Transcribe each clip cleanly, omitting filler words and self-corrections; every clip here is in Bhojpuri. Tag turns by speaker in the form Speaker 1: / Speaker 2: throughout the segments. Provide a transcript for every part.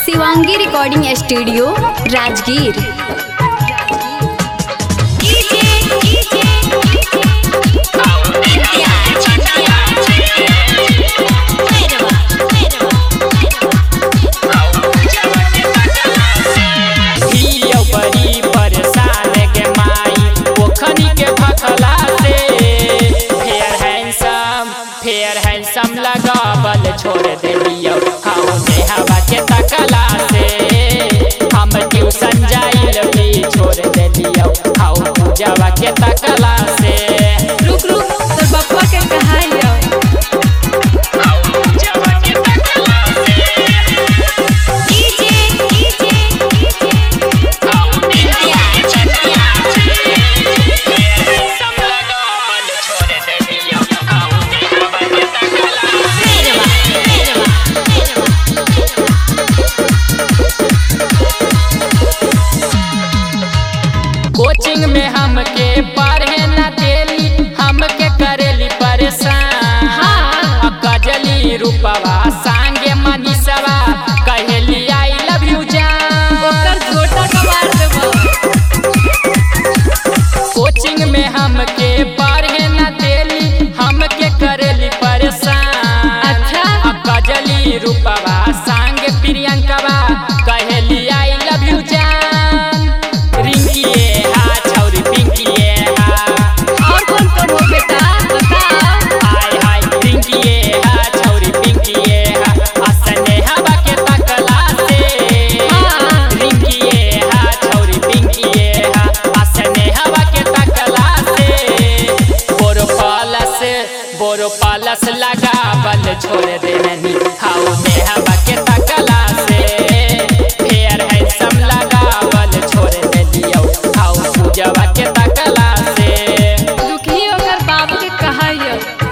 Speaker 1: Shivangi recording studio Rajgir.
Speaker 2: लगावल छोड़ देलियो हमें हवा के तकला से हम ट्यूशन जाइल भी छोड़ देलियो पूजावा के तकला से।
Speaker 1: रुक रुक तो बप्पा के कहाइयो
Speaker 2: कोचिंग में हमके पढ़े न देली हमके करेली परेशान। हाँ। कजली रूपवा संगे मनीषवा कहेली आई लव यू जान
Speaker 1: ओकर झोटा कबार देबो।
Speaker 2: कोचिंग में हमके पढ़े न देली हमके करेली परेशान।
Speaker 1: अच्छा।
Speaker 2: कजली रूपवा संगे प्रियंकवा कहेली आई लव यू जान। बोरो पालस लगावल छोड़ देनी हवा के तकला से फेयर हैंडसम लगावल छोड़ देलियो पूजावा के तकला से।
Speaker 1: रुकी ओकर बाबू के कहाइयो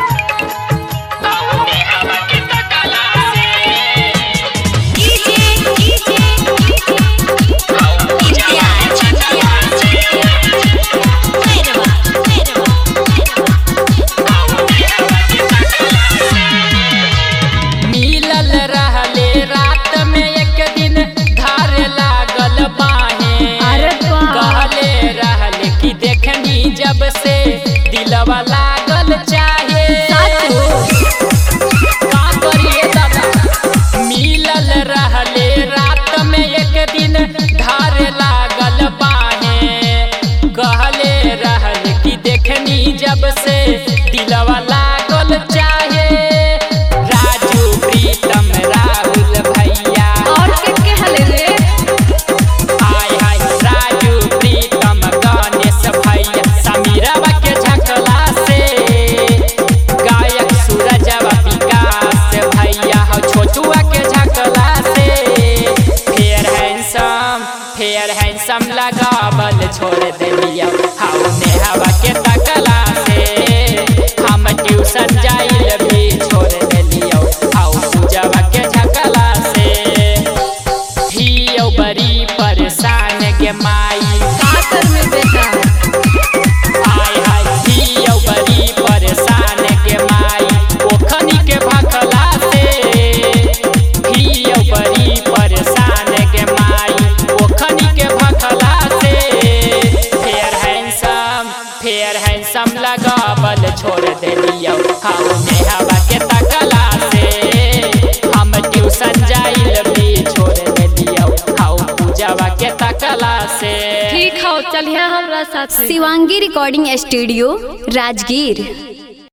Speaker 2: जब से दिलवा लागल चाहे का करिए दादा मिलल रहले रात में एक दिन धारे लागल बाहे कहले रहल कि देखनी जब से दिलवा लागल चाहे राजू प्रीतम राहुल भैया
Speaker 1: और के हले रे
Speaker 2: हाय हाय राजू प्रीतम गणेश भैया समीरवा के झकला से गायक सूरजवा विकास भैया हो छोटुआ के झकला से फेयर हैंडसम लगावल छोड़ देलियो हवा के तकला से हम ट्यूशन जाइल भी छोड़ देलियो पूजावा के झकला से। हियो बड़ी परेशान के माई
Speaker 1: काकर में बेटा
Speaker 2: बड़ी परेशान के माई ओखनी के भखला से बड़ी परेशान के माई ओखनी के भखला से फेयर हैंडसम लगावल छोड़ देलियो हवा के तकला से हम ट्यूशन जाइल भी छोड़ देलियो पूजावा के तकला से।
Speaker 1: ठीक हो चलिए हमरा साथ। Shivangi recording studio Rajgir.